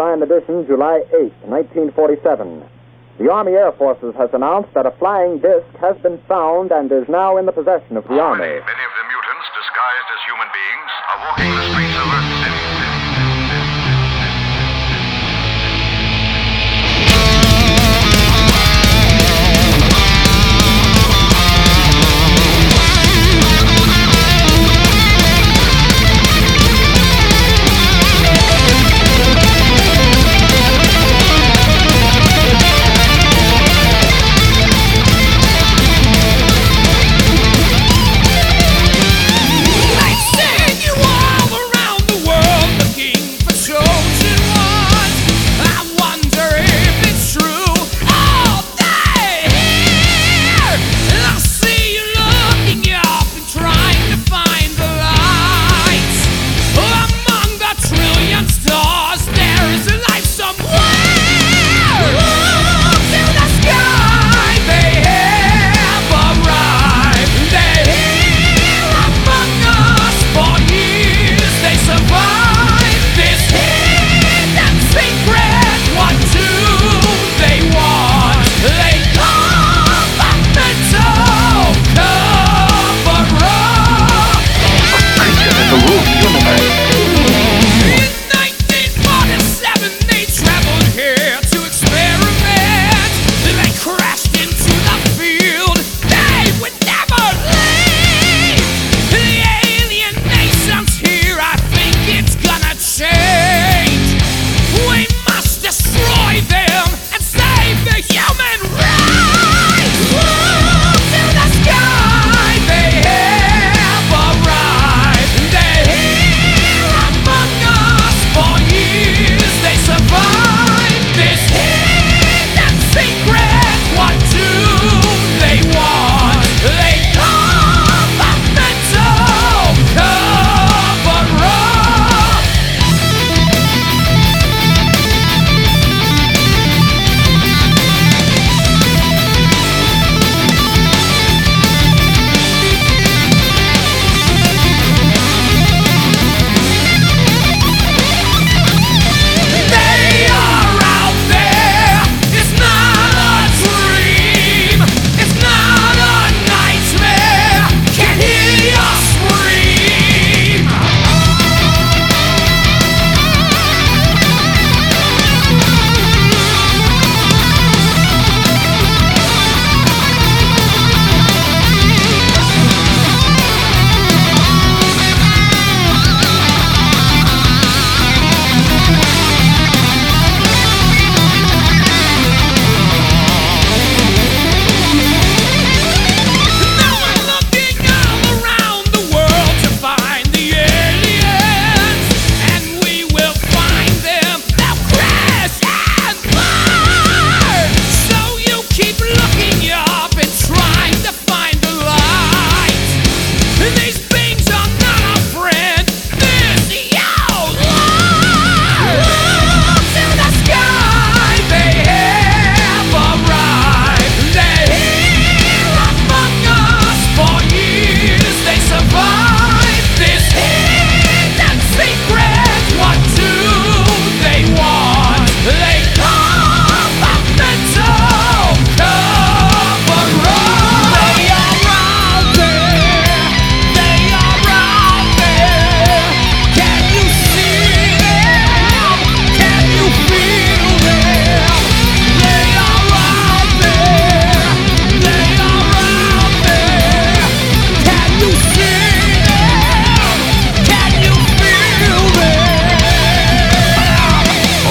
Line edition, July 8, 1947. The Army Air Forces has announced that a flying disc has been found and is now in the possession of the Army. Many of the mutants, disguised as human beings, are walking the streets of Earth City.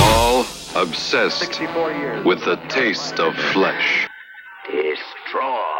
Obsessed with the taste of flesh. Destroy.